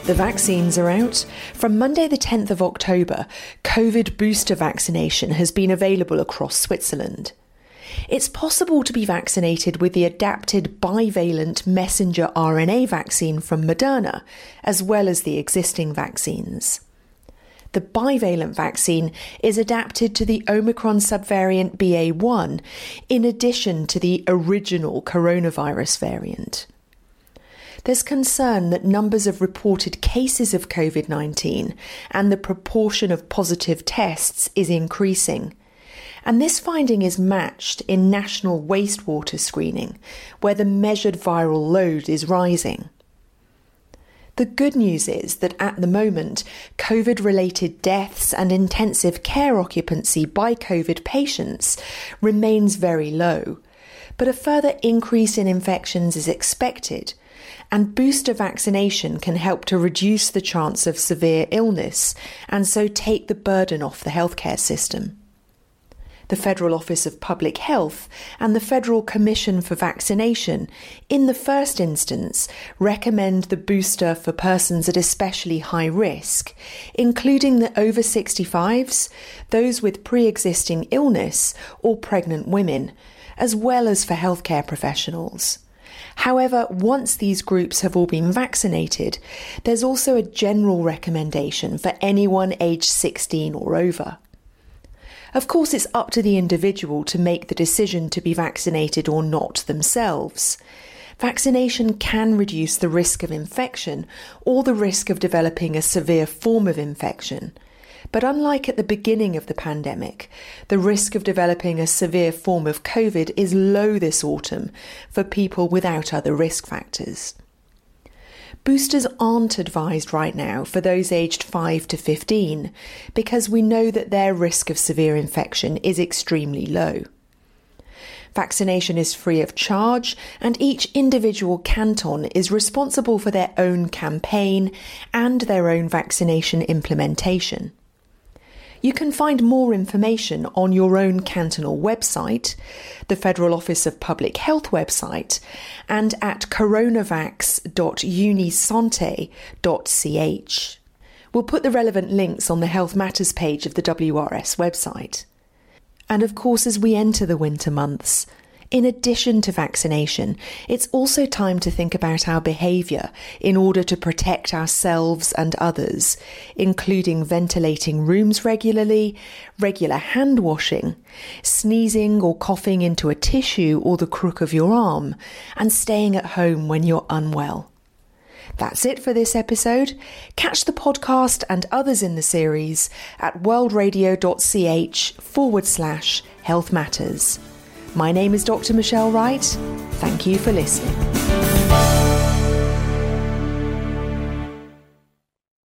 The vaccines are out. From Monday the 10th of October, COVID booster vaccination has been available across Switzerland. It's possible to be vaccinated with the adapted bivalent messenger RNA vaccine from Moderna, as well as the existing vaccines. The bivalent vaccine is adapted to the Omicron subvariant BA.1, in addition to the original coronavirus variant. There's concern that numbers of reported cases of COVID-19 and the proportion of positive tests is increasing. And this finding is matched in national wastewater screening, where the measured viral load is rising. The good news is that at the moment, COVID-related deaths and intensive care occupancy by COVID patients remains very low, but a further increase in infections is expected, and booster vaccination can help to reduce the chance of severe illness and so take the burden off the healthcare system. The Federal Office of Public Health and the Federal Commission for Vaccination, in the first instance, recommend the booster for persons at especially high risk, including the over 65s, those with pre-existing illness or pregnant women, as well as for healthcare professionals. However, once these groups have all been vaccinated, there's also a general recommendation for anyone aged 16 or over. Of course, it's up to the individual to make the decision to be vaccinated or not themselves. Vaccination can reduce the risk of infection or the risk of developing a severe form of infection. But unlike at the beginning of the pandemic, the risk of developing a severe form of COVID is low this autumn for people without other risk factors. Boosters aren't advised right now for those aged 5 to 15 because we know that their risk of severe infection is extremely low. Vaccination is free of charge, and each individual canton is responsible for their own campaign and their own vaccination implementation. You can find more information on your own cantonal website, the Federal Office of Public Health website, and at coronavax.unisante.ch. We'll put the relevant links on the Health Matters page of the WRS website. And of course, as we enter the winter months, in addition to vaccination, it's also time to think about our behaviour in order to protect ourselves and others, including ventilating rooms regularly, regular hand washing, sneezing or coughing into a tissue or the crook of your arm, and staying at home when you're unwell. That's it for this episode. Catch the podcast and others in the series at worldradio.ch/Health Matters. My name is Dr. Michelle Wright. Thank you for listening.